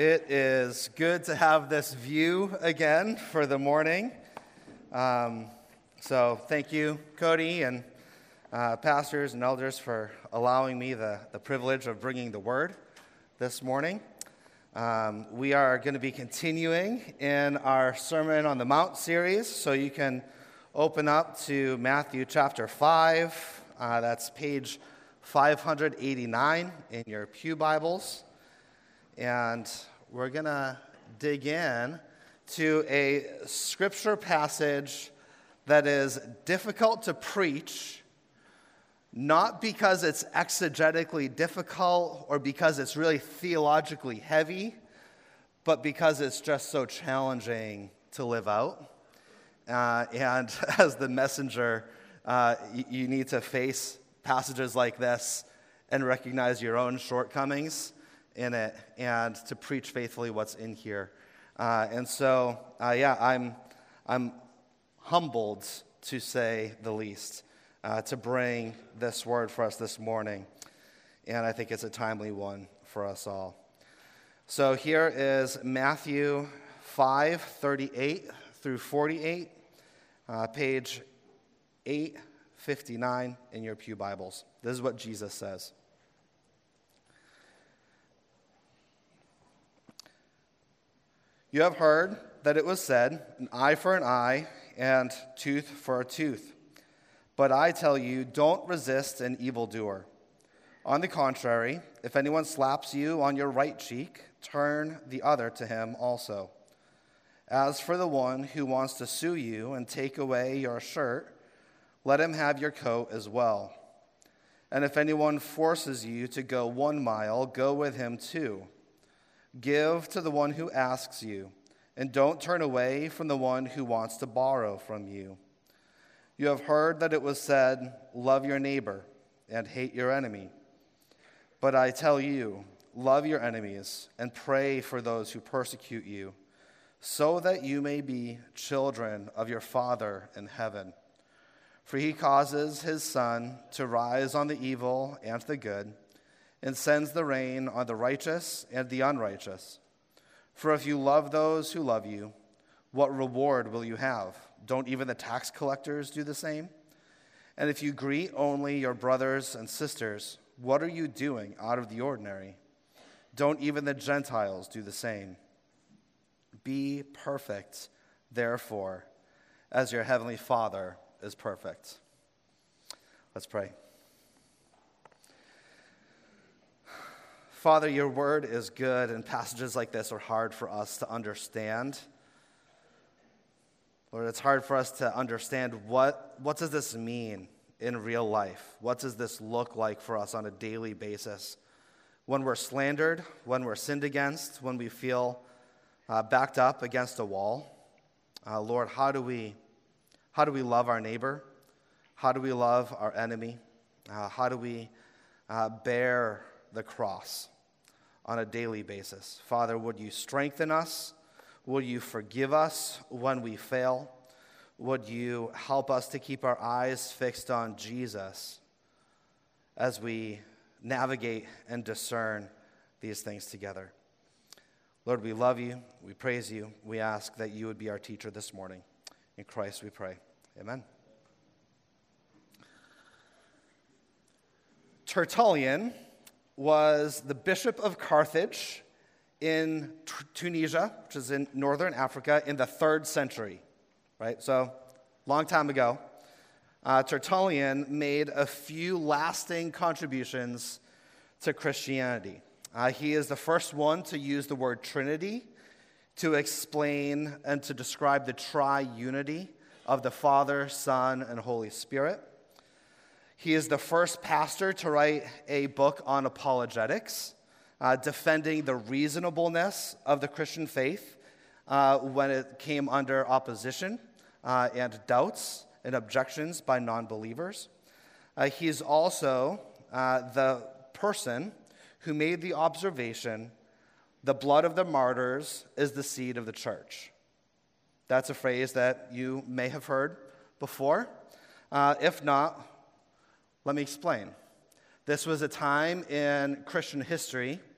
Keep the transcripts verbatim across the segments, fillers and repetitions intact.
It is good to have this view again for the morning. Um, so thank you, Cody, and uh, pastors and elders for allowing me the, the privilege of bringing the word this morning. Um, we are going to be continuing in our Sermon on the Mount series, so you can open up to Matthew chapter five. Uh, that's page five eighty-nine in your pew Bibles. And we're going to dig in to a scripture passage that is difficult to preach, not because it's exegetically difficult or because it's really theologically heavy, but because it's just so challenging to live out. Uh, and as the messenger, uh, you, you need to face passages like this and recognize your own shortcomings in it and to preach faithfully what's in here. Uh, and so, uh, yeah, I'm I'm humbled, to say the least, uh, to bring this word for us this morning. And I think it's a timely one for us all. So here is Matthew five thirty-eight through forty-eight, uh, page eight fifty-nine in your pew Bibles. This is what Jesus says. You have heard that it was said, an eye for an eye and tooth for a tooth. But I tell you, don't resist an evildoer. On the contrary, if anyone slaps you on your right cheek, turn the other to him also. As for the one who wants to sue you and take away your shirt, let him have your coat as well. And if anyone forces you to go one mile, go with him two. Give to the one who asks you, and don't turn away from the one who wants to borrow from you. You have heard that it was said, love your neighbor and hate your enemy. But I tell you, love your enemies and pray for those who persecute you, so that you may be children of your Father in heaven. For he causes his sun to rise on the evil and the good, and sends the rain on the righteous and the unrighteous. For if you love those who love you, what reward will you have? Don't even the tax collectors do the same? And if you greet only your brothers and sisters, what are you doing out of the ordinary? Don't even the Gentiles do the same? Be perfect, therefore, as your heavenly Father is perfect. Let's pray. Father, your word is good, and passages like this are hard for us to understand. Lord, it's hard for us to understand what, what does this mean in real life? What does this look like for us on a daily basis? When we're slandered, when we're sinned against, when we feel uh, backed up against a wall. Uh, Lord, how do we, how do we love our neighbor? How do we love our enemy? Uh, how do we uh, bear the cross on a daily basis? Father, would you strengthen us? Would you forgive us when we fail? Would you help us to keep our eyes fixed on Jesus as we navigate and discern these things together? Lord, we love you. We praise you. We ask that you would be our teacher this morning. In Christ we pray. Amen. Tertullian was the bishop of Carthage in Tunisia, which is in northern Africa, in the third century, right? So, long time ago. Uh, Tertullian made a few lasting contributions to Christianity. Uh, he is the first one to use the word Trinity to explain and to describe the triunity of the Father, Son, and Holy Spirit. He is the first pastor to write a book on apologetics, uh, defending the reasonableness of the Christian faith uh, when it came under opposition uh, and doubts and objections by non-believers. Uh, he is also uh, the person who made the observation, the blood of the martyrs is the seed of the church. That's a phrase that you may have heard before. Uh, if not, let me explain. This was a time in Christian history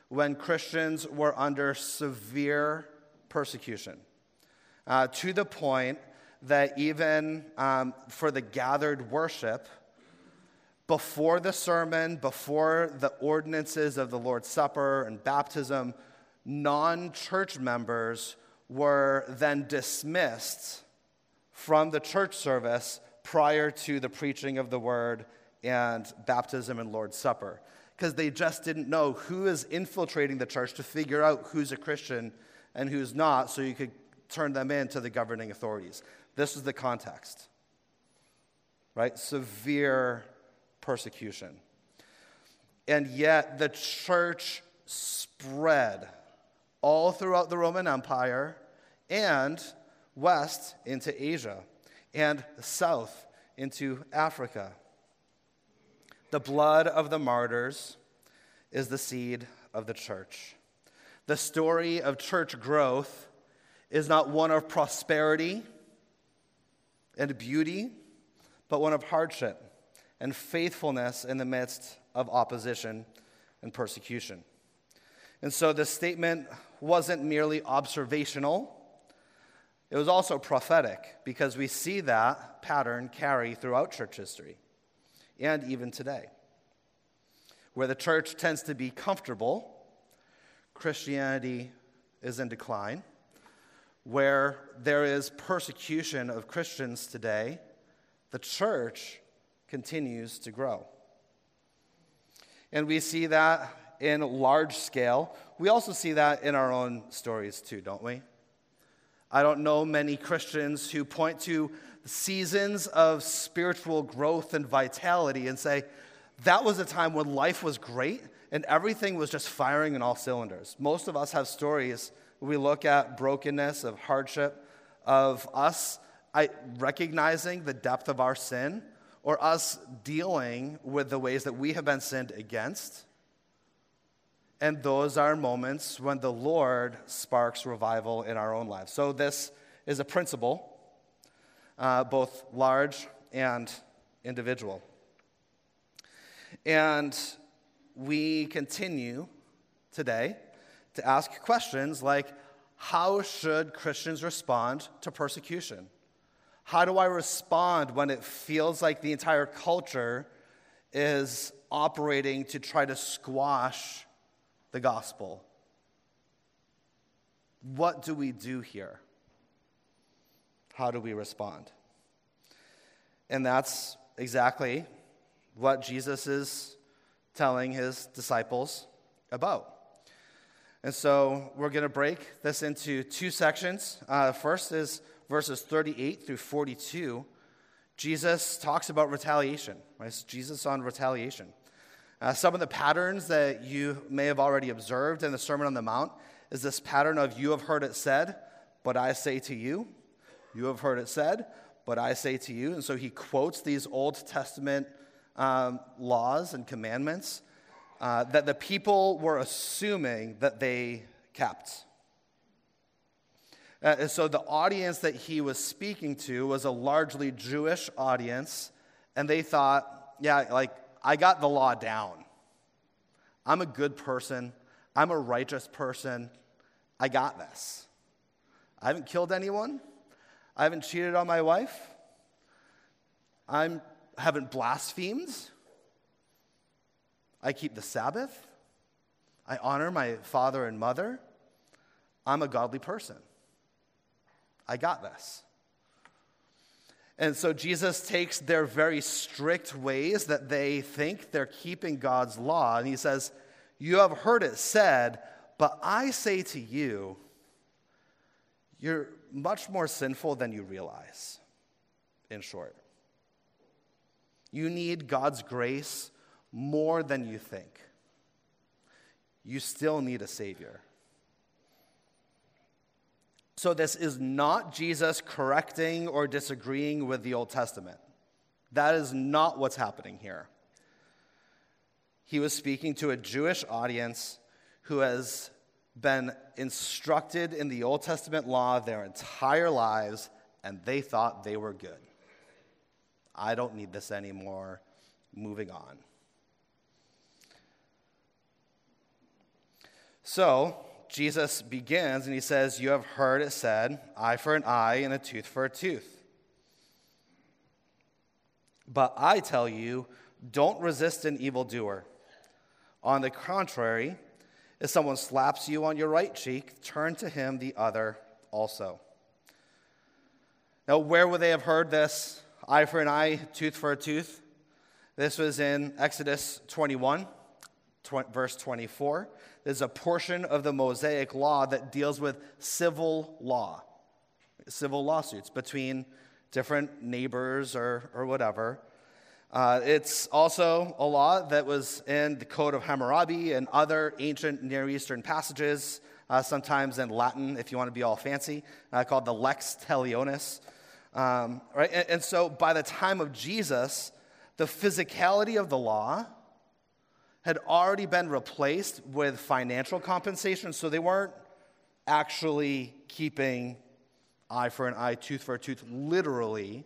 when Christians were under severe persecution, uh, to the point that even um, for the gathered worship, before the sermon, before the ordinances of the Lord's Supper and baptism, non-church members were then dismissed from the church service prior to the preaching of the word and baptism and Lord's Supper, because they just didn't know who is infiltrating the church to figure out who's a Christian and who's not, so you could turn them in to the governing authorities. This is the context, right? Severe persecution. And yet the church spread all throughout the Roman Empire and west into Asia and south into Africa. The blood of the martyrs is the seed of the church. The story of church growth is not one of prosperity and beauty, but one of hardship and faithfulness in the midst of opposition and persecution. And so this statement wasn't merely observational. It was also prophetic, because we see that pattern carry throughout church history and even today. Where the church tends to be comfortable, Christianity is in decline. Where there is persecution of Christians today, the church continues to grow. And we see that in large scale. We also see that in our own stories too, don't we? I don't know many Christians who point to seasons of spiritual growth and vitality and say, that was a time when life was great and everything was just firing in all cylinders. Most of us have stories. We look at brokenness, of hardship, of us I, recognizing the depth of our sin, or us dealing with the ways that we have been sinned against. And those are moments when the Lord sparks revival in our own lives. So this is a principle, uh, both large and individual. And we continue today to ask questions like, how should Christians respond to persecution? How do I respond when it feels like the entire culture is operating to try to squash the gospel? What do we do here? How do we respond? And that's exactly what Jesus is telling his disciples about. And so we're going to break this into two sections. Uh, first is verses thirty-eight through forty-two. Jesus talks about retaliation. Right? It's Jesus on retaliation. Uh, some of the patterns that you may have already observed in the Sermon on the Mount is this pattern of, you have heard it said, but I say to you. You have heard it said, but I say to you. And so he quotes these Old Testament um, laws and commandments uh, that the people were assuming that they kept. Uh, and so the audience that he was speaking to was a largely Jewish audience, and they thought, yeah, like, I got the law down. I'm a good person. I'm a righteous person. I got this. I haven't killed anyone. I haven't cheated on my wife. I haven't blasphemed. I keep the Sabbath. I honor my father and mother. I'm a godly person. I got this. And so Jesus takes their very strict ways that they think they're keeping God's law, and he says, you have heard it said, but I say to you, you're much more sinful than you realize, in short. You need God's grace more than you think. You still need a Savior. So this is not Jesus correcting or disagreeing with the Old Testament. That is not what's happening here. He was speaking to a Jewish audience who has been instructed in the Old Testament law their entire lives, and they thought they were good. I don't need this anymore. Moving on. So Jesus begins and he says, you have heard it said, eye for an eye and a tooth for a tooth. But I tell you, don't resist an evildoer. On the contrary, if someone slaps you on your right cheek, turn to him the other also. Now, where would they have heard this? Eye for an eye, tooth for a tooth. This was in Exodus twenty-one, verse twenty-four. There's a portion of the Mosaic law that deals with civil law, civil lawsuits between different neighbors or, or whatever. Uh, it's also a law that was in the Code of Hammurabi and other ancient Near Eastern passages, uh, sometimes in Latin, if you want to be all fancy, uh, called the Lex Talionis. Um, right? And, and so by the time of Jesus, the physicality of the law had already been replaced with financial compensation, so they weren't actually keeping eye for an eye, tooth for a tooth, literally.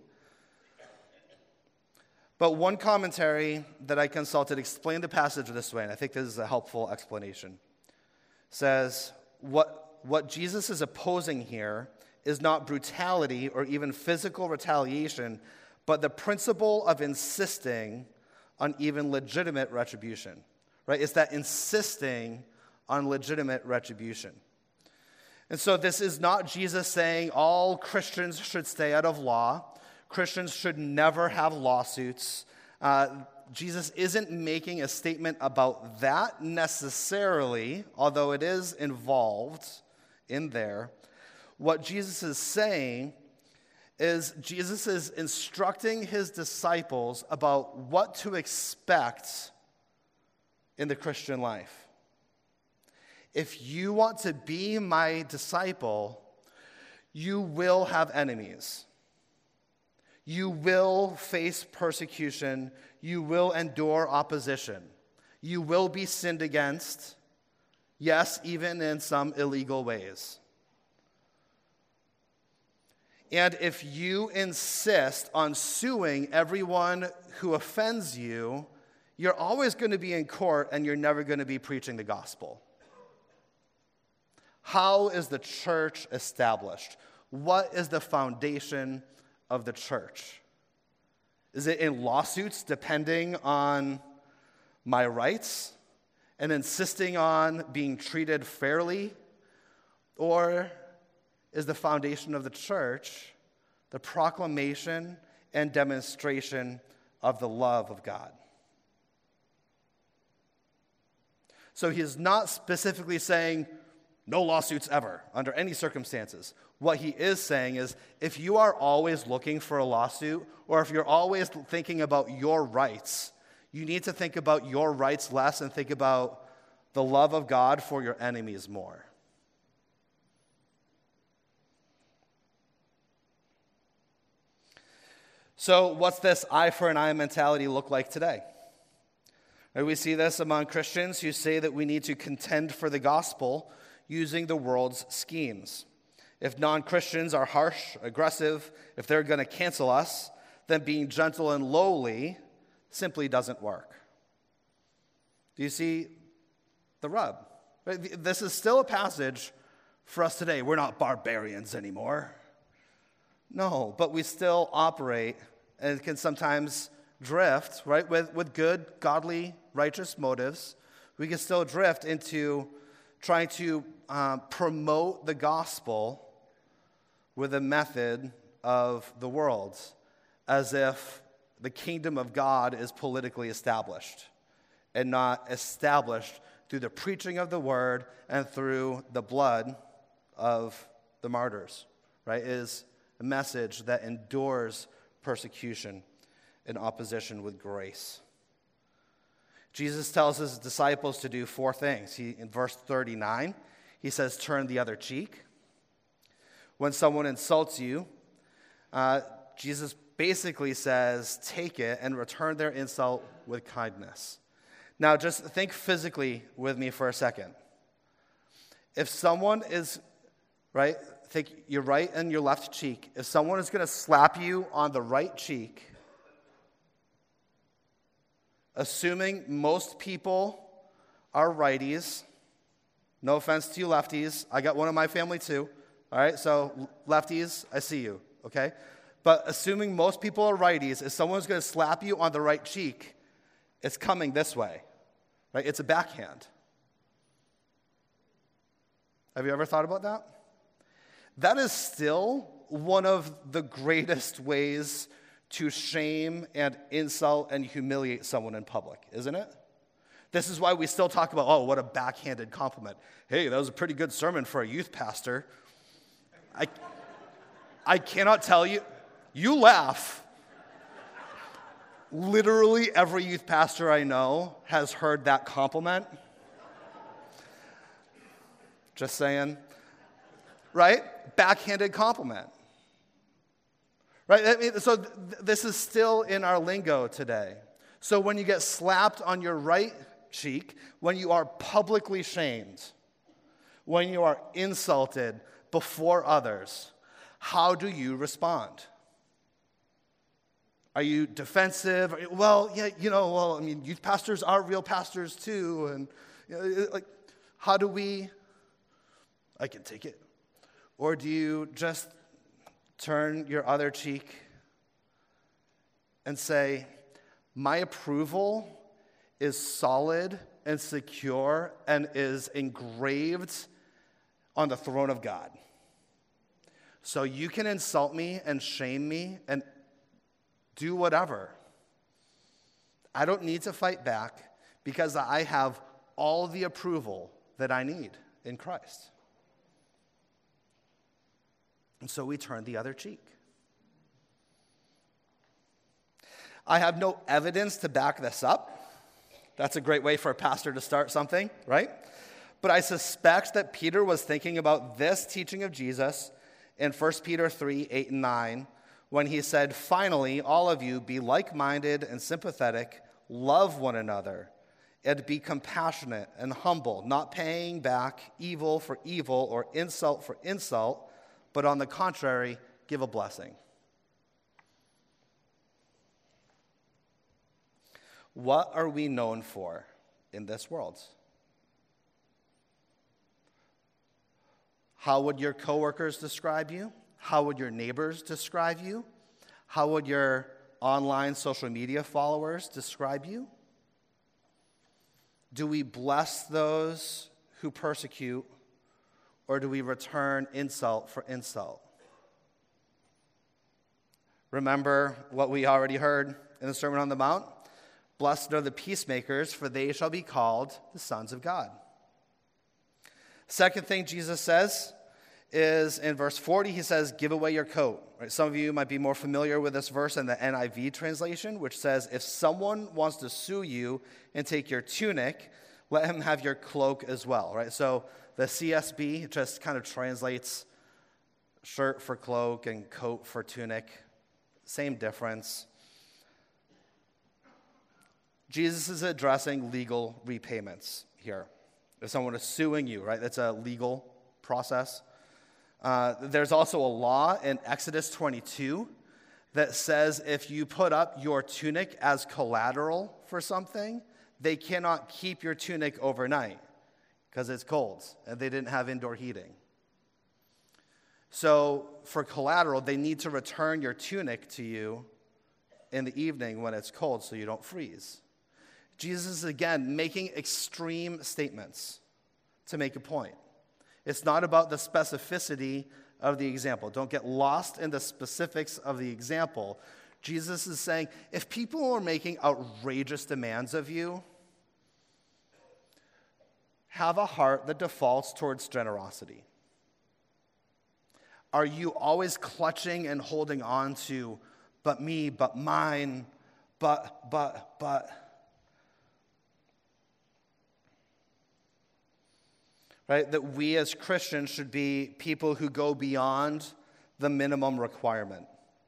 But one commentary that I consulted explained the passage this way, and I think this is a helpful explanation. Says, what, what Jesus is opposing here is not brutality or even physical retaliation, but the principle of insisting on even legitimate retribution. Right? It's that insisting on legitimate retribution. And so this is not Jesus saying all Christians should stay out of law. Christians should never have lawsuits. Uh, Jesus isn't making a statement about that necessarily, although it is involved in there. What Jesus is saying is Jesus is instructing his disciples about what to expect in the Christian life. If you want to be my disciple, you will have enemies. You will face persecution. You will endure opposition. You will be sinned against, yes, even in some illegal ways. And if you insist on suing everyone who offends you, you're always going to be in court and you're never going to be preaching the gospel. How is the church established? What is the foundation of the church? Is it in lawsuits depending on my rights and insisting on being treated fairly? Or is the foundation of the church the proclamation and demonstration of the love of God? So he is not specifically saying no lawsuits ever under any circumstances. What he is saying is if you are always looking for a lawsuit or if you're always thinking about your rights, you need to think about your rights less and think about the love of God for your enemies more. So what's this eye for an eye mentality look like today? We see this among Christians who say that we need to contend for the gospel using the world's schemes. If non-Christians are harsh, aggressive, if they're going to cancel us, then being gentle and lowly simply doesn't work. Do you see the rub? This is still a passage for us today. We're not barbarians anymore. No, but we still operate and can sometimes drift, right, with, with good, godly, righteous motives. We can still drift into trying to um, promote the gospel with a method of the world, as if the kingdom of God is politically established and not established through the preaching of the word and through the blood of the martyrs, right? It is a message that endures persecution in opposition with grace. Jesus tells his disciples to do four things. He, in verse thirty-nine, he says, turn the other cheek. When someone insults you, uh, Jesus basically says, take it and return their insult with kindness. Now, just think physically with me for a second. If someone is, right, think your right and your left cheek. If someone is going to slap you on the right cheek, assuming most people are righties, No offense to you lefties. I got one in my family too. All right, so lefties, I see you, okay? But assuming most people are righties, if someone's going to slap you on the right cheek, it's coming this way, right? It's a backhand. Have you ever thought about that? That is still one of the greatest ways to shame and insult and humiliate someone in public, isn't it? This is why we still talk about, oh, what a backhanded compliment. Hey, that was a pretty good sermon for a youth pastor. I, I cannot tell you. You laugh. Literally every youth pastor I know has heard that compliment. Just saying. Right? Backhanded compliment. Right? I mean, so th- this is still in our lingo today. So when you get slapped on your right cheek, when you are publicly shamed, when you are insulted before others, how do you respond? Are you defensive? Are you, well, yeah, you know, well, I mean, youth pastors are real pastors too, and you know, like, how do we? I can take it. Or do you just turn your other cheek and say, my approval is solid and secure and is engraved on the throne of God. So you can insult me and shame me and do whatever. I don't need to fight back because I have all the approval that I need in Christ. And so we turn the other cheek. I have no evidence to back this up. That's a great way for a pastor to start something, right? But I suspect that Peter was thinking about this teaching of Jesus in First Peter three, eight, and nine, when he said, finally, all of you be like-minded and sympathetic, love one another, and be compassionate and humble, not paying back evil for evil or insult for insult, but on the contrary, give a blessing. What are we known for in this world? How would your coworkers describe you? How would your neighbors describe you? How would your online social media followers describe you? Do we bless those who persecute, or do we return insult for insult? Remember what we already heard in the Sermon on the Mount? Blessed are the peacemakers, for they shall be called the sons of God. Second thing Jesus says is in verse forty, he says, give away your coat. Right? Some of you might be more familiar with this verse in the N I V translation, which says, if someone wants to sue you and take your tunic, let him have your cloak as well. Right? So the C S B just kind of translates shirt for cloak and coat for tunic. Same difference. Jesus is addressing legal repayments here. If someone is suing you, right, that's a legal process. Uh, there's also a law in Exodus twenty-two that says if you put up your tunic as collateral for something, they cannot keep your tunic overnight because it's cold and they didn't have indoor heating. So for collateral, they need to return your tunic to you in the evening when it's cold so you don't freeze. Jesus is, again, making extreme statements to make a point. It's not about the specificity of the example. Don't get lost in the specifics of the example. Jesus is saying, if people are making outrageous demands of you, have a heart that defaults towards generosity. Are you always clutching and holding on to, but me, but mine, but, but, but? Right? That we as Christians should be people who go beyond the minimum requirement.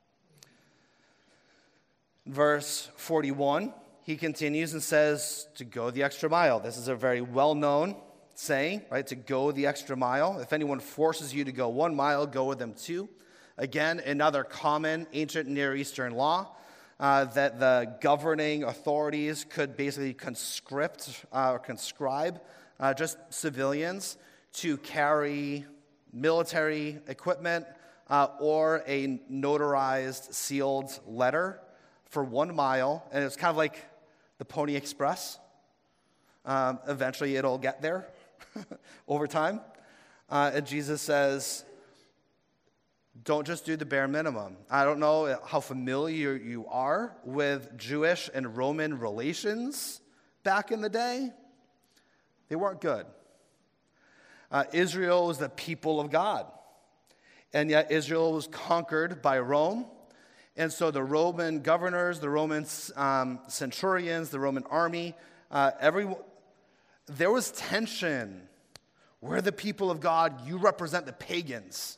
Verse forty-one, he continues and says to go the extra mile. This is a very well-known saying, right? To go the extra mile. If anyone forces you to go one mile, go with them two. Again, another common ancient Near Eastern law uh, that the governing authorities could basically conscript uh, or conscribe uh, just civilians, to carry military equipment uh, or a notarized sealed letter for one mile. And it's kind of like the Pony Express. Um, eventually it'll get there over time. Uh, and Jesus says, don't just do the bare minimum. I don't know how familiar you are with Jewish and Roman relations back in the day. They weren't good. Uh, Israel was the people of God. And yet Israel was conquered by Rome. And so the Roman governors, the Roman um, centurions, the Roman army, uh, every, there was tension. We're the people of God. You represent the pagans.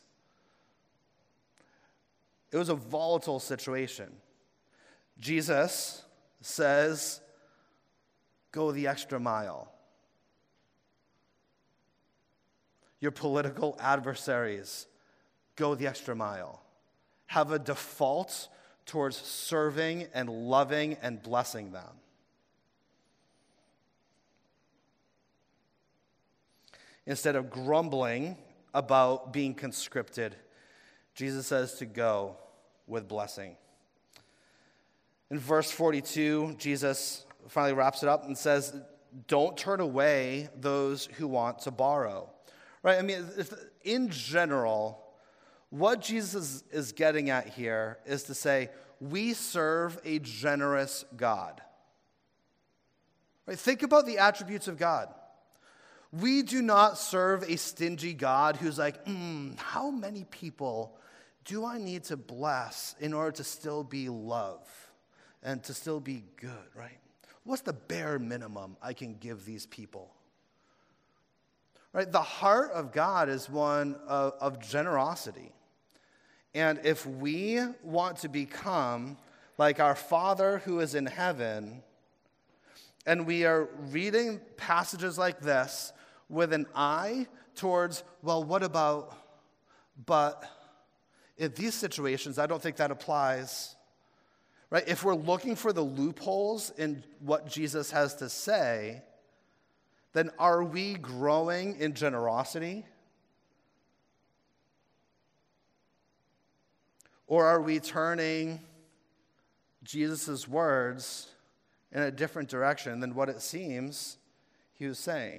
It was a volatile situation. Jesus says, go the extra mile. Your political adversaries, go the extra mile. Have a default towards serving and loving and blessing them. Instead of grumbling about being conscripted, Jesus says to go with blessing. In verse forty-two, Jesus finally wraps it up and says, don't turn away those who want to borrow. Right? I mean, if, in general, what Jesus is getting at here is to say, we serve a generous God. Right? Think about the attributes of God. We do not serve a stingy God who's like, mm, how many people do I need to bless in order to still be love and to still be good, right? What's the bare minimum I can give these people? Right? The heart of God is one of, of generosity. And if we want to become like our Father who is in heaven, and we are reading passages like this with an eye towards, well, what about, but in these situations, I don't think that applies. Right? If we're looking for the loopholes in what Jesus has to say, then are we growing in generosity? Or are we turning Jesus' words in a different direction than what it seems he was saying?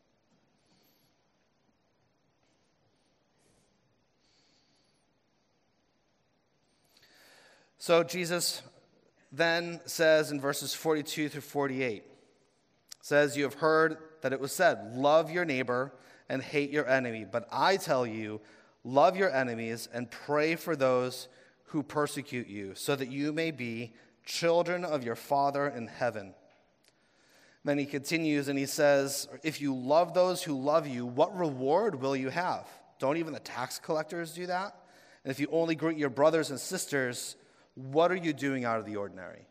So Jesus then says in verses forty-two through forty-eight, says, you have heard that it was said, love your neighbor and hate your enemy. But I tell you, love your enemies and pray for those who persecute you, so that you may be children of your Father in heaven. Then he continues and he says, if you love those who love you, what reward will you have? Don't even the tax collectors do that? And if you only greet your brothers and sisters, what are you doing out of the ordinary?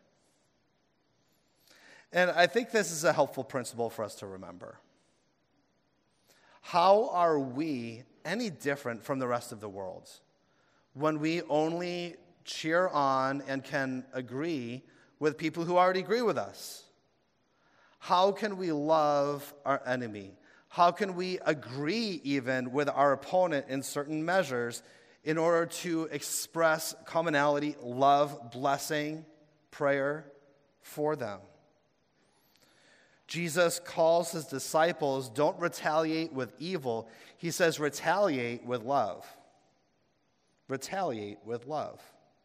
And I think this is a helpful principle for us to remember. How are we any different from the rest of the world when we only cheer on and can agree with people who already agree with us? How can we love our enemy? How can we agree even with our opponent in certain measures in order to express commonality, love, blessing, prayer for them? Jesus calls his disciples, don't retaliate with evil. He says, retaliate with love. Retaliate with love.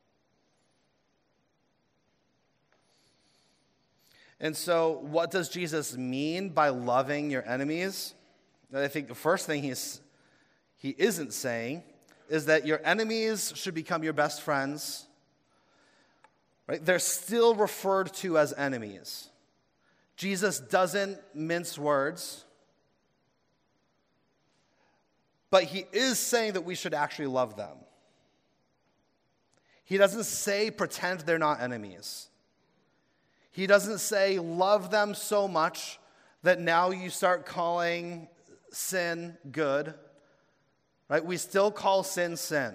And so, what does Jesus mean by loving your enemies? I think the first thing he's, he isn't saying is that your enemies should become your best friends. Right? They're still referred to as enemies. Jesus doesn't mince words, but he is saying that we should actually love them. He doesn't say pretend they're not enemies. He doesn't say love them so much that now you start calling sin good. Right? We still call sin sin.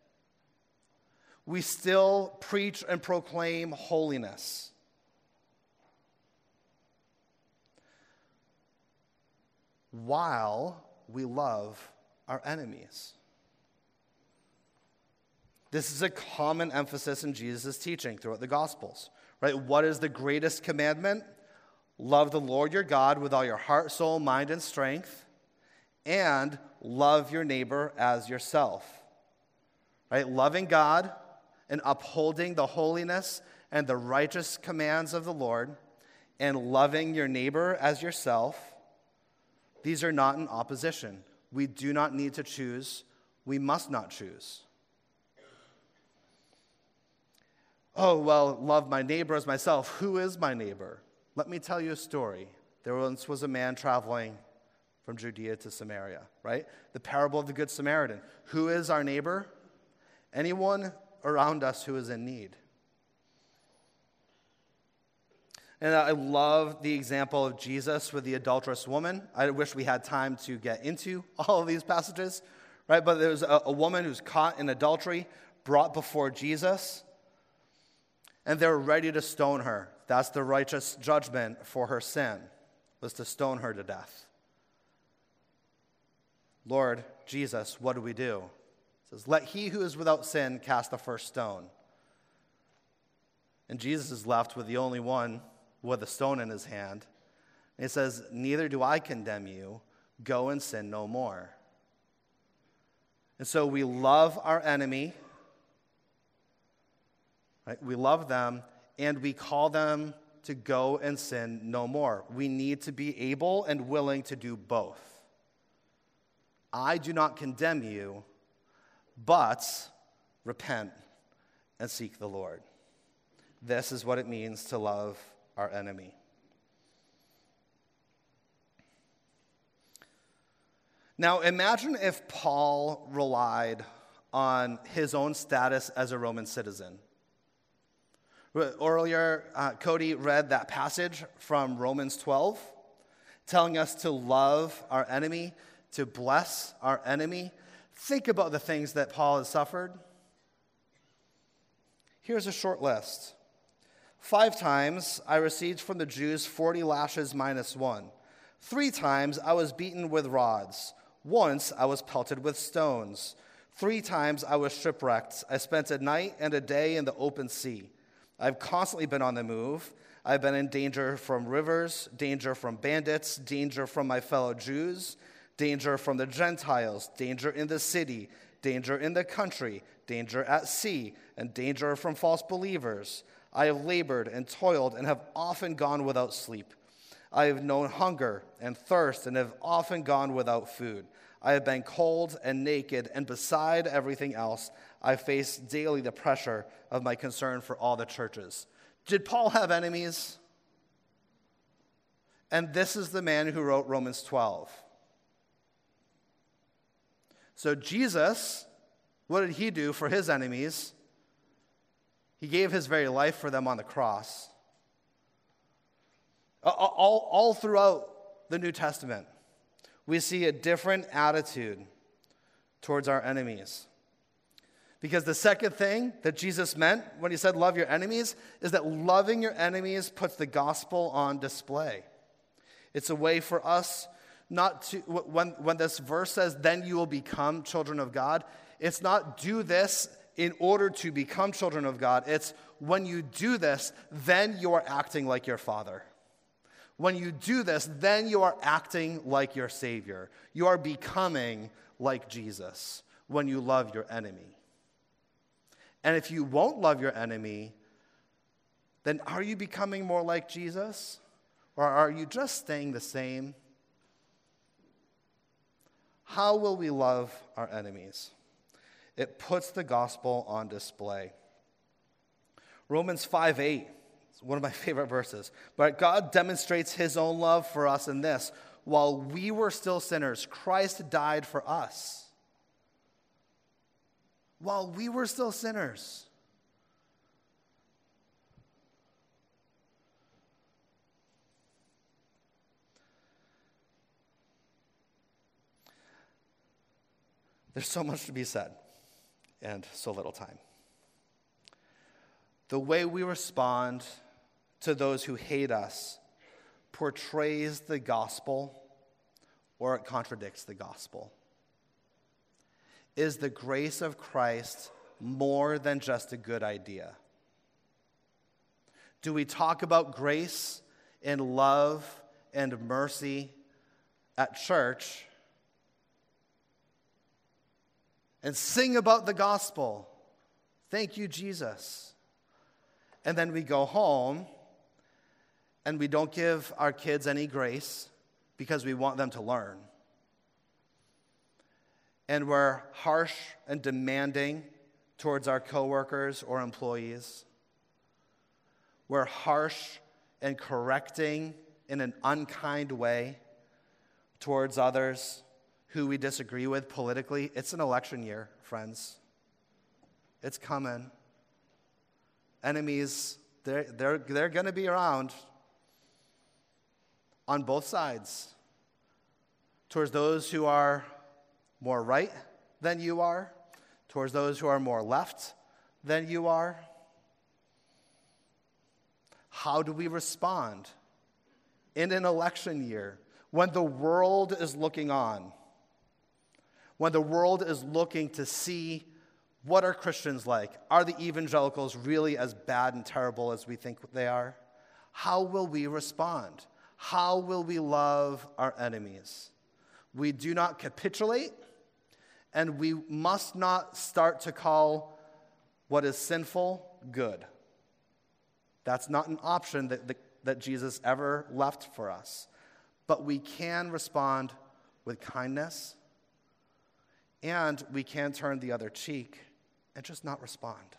We still preach and proclaim holiness. while we love our enemies. This is a common emphasis in Jesus' teaching throughout the Gospels, right? What is the greatest commandment? Love the Lord your God with all your heart, soul, mind, and strength, and love your neighbor as yourself, right? Loving God and upholding the holiness and the righteous commands of the Lord, and loving your neighbor as yourself, these are not in opposition. We do not need to choose. We must not choose. Oh, well, love my neighbor as myself. Who is my neighbor? Let me tell you a story. There once was a man traveling from Judea to Samaria, right? The parable of the Good Samaritan. Who is our neighbor? Anyone around us who is in need. And I love the example of Jesus with the adulterous woman. I wish we had time to get into all of these passages, right? But there was a, a woman who's caught in adultery, brought before Jesus, and they're ready to stone her. That's the righteous judgment for her sin, was to stone her to death. Lord Jesus, what do we do? It says, let he who is without sin cast the first stone. And Jesus is left with the only one with a stone in his hand. And he says, neither do I condemn you. Go and sin no more. And so we love our enemy. Right? We love them, and we call them to go and sin no more. We need to be able and willing to do both. I do not condemn you, but repent and seek the Lord. This is what it means to love our enemy. Now, imagine if Paul relied on his own status as a Roman citizen. Earlier, uh, Cody read that passage from Romans twelve, telling us to love our enemy, to bless our enemy. Think about the things that Paul has suffered. Here's a short list. Five times I received from the Jews forty lashes minus one. Three times I was beaten with rods. Once I was pelted with stones. Three times I was shipwrecked. I spent a night and a day in the open sea. I've constantly been on the move. I've been in danger from rivers, danger from bandits, danger from my fellow Jews, danger from the Gentiles, danger in the city, danger in the country, danger at sea, and danger from false believers. I have labored and toiled and have often gone without sleep. I have known hunger and thirst and have often gone without food. I have been cold and naked, and beside everything else, I face daily the pressure of my concern for all the churches. Did Paul have enemies? And this is the man who wrote Romans twelve. So Jesus, what did he do for his enemies? He gave his very life for them on the cross. All, all throughout the New Testament, we see a different attitude towards our enemies. Because the second thing that Jesus meant when he said love your enemies is that loving your enemies puts the gospel on display. It's a way for us not to, when, when this verse says, then you will become children of God, it's not do this in order to become children of God. It's when you do this, then you are acting like your Father. When you do this, then you are acting like your Savior. You are becoming like Jesus when you love your enemy. And if you won't love your enemy, then are you becoming more like Jesus? Or are you just staying the same? How will we love our enemies? It puts the gospel on display. Romans five eight. One of my favorite verses. But God demonstrates his own love for us in this. While we were still sinners, Christ died for us. While we were still sinners. There's so much to be said and so little time. The way we respond to those who hate us portrays the gospel or it contradicts the gospel? Is the grace of Christ more than just a good idea? Do we talk about grace and love and mercy at church and sing about the gospel? Thank you, Jesus. And then we go home and we don't give our kids any grace because we want them to learn. And we're harsh and demanding towards our coworkers or employees. We're harsh and correcting in an unkind way towards others who we disagree with politically. It's an election year, friends. It's coming. Enemies, they're, they're, they're going to be around on both sides. Towards those who are more right than you are, towards those who are more left than you are. How do we respond in an election year when the world is looking on? When the world is looking to see what are Christians like? Are the evangelicals really as bad and terrible as we think they are? How will we respond? How will we love our enemies? We do not capitulate, and we must not start to call what is sinful good. That's not an option that, that, that Jesus ever left for us. But we can respond with kindness, and we can turn the other cheek and just not respond.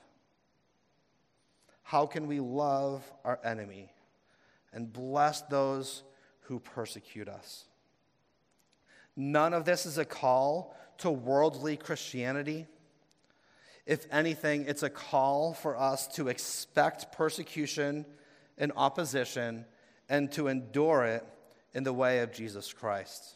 How can we love our enemy and bless those who persecute us? None of this is a call to worldly Christianity. If anything, it's a call for us to expect persecution and opposition and to endure it in the way of Jesus Christ.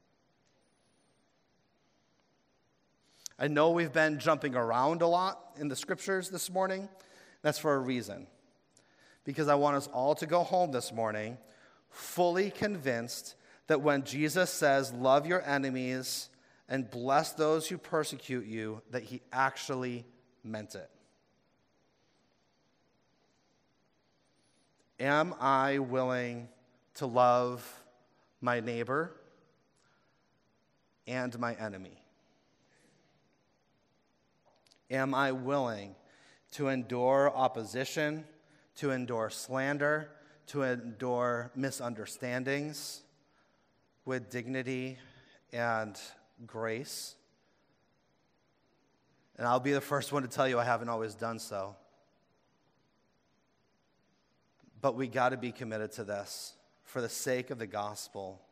I know we've been jumping around a lot in the scriptures this morning. That's for a reason. Because I want us all to go home this morning fully convinced that when Jesus says, love your enemies and bless those who persecute you, that he actually meant it. Am I willing to love my neighbor and my enemy? Am I willing to endure opposition, to endure slander, to endure misunderstandings with dignity and grace? And I'll be the first one to tell you I haven't always done so. But we got to be committed to this for the sake of the gospel.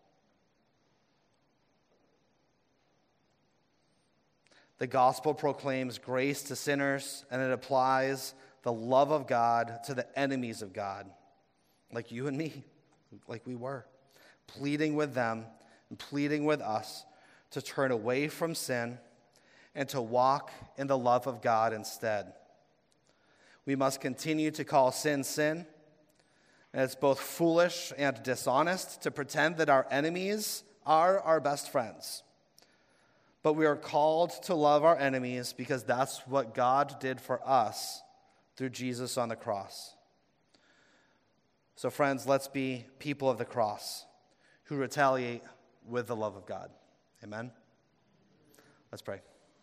The gospel proclaims grace to sinners, and it applies the love of God to the enemies of God, like you and me, like we were, pleading with them and pleading with us to turn away from sin and to walk in the love of God instead. We must continue to call sin, sin. And it's both foolish and dishonest to pretend that our enemies are our best friends. But we are called to love our enemies because that's what God did for us through Jesus on the cross. So friends, let's be people of the cross who retaliate with the love of God. Amen? Let's pray.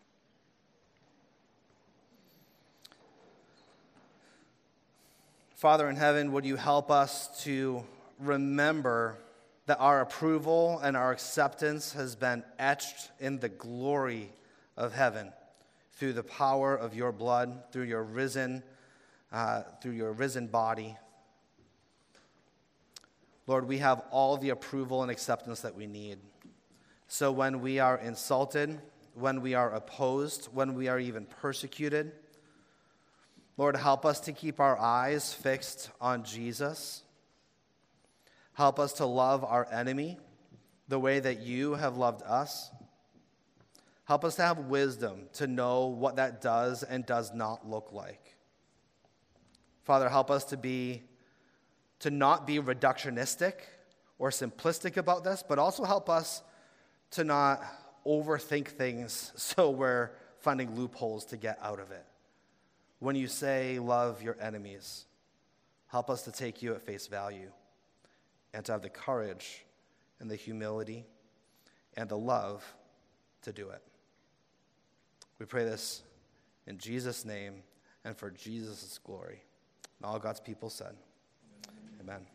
Father in heaven, would you help us to remember that our approval and our acceptance has been etched in the glory of heaven through the power of your blood, through your risen, uh, through your risen body. Lord, we have all the approval and acceptance that we need. So when we are insulted, when we are opposed, when we are even persecuted, Lord, help us to keep our eyes fixed on Jesus. Help us to love our enemy the way that you have loved us. Help us to have wisdom to know what that does and does not look like. Father, help us to be, to not be reductionistic or simplistic about this, but also help us to not overthink things so we're finding loopholes to get out of it. When you say love your enemies, help us to take you at face value and to have the courage and the humility and the love to do it. We pray this in Jesus' name and for Jesus' glory. And all God's people said, amen. Amen.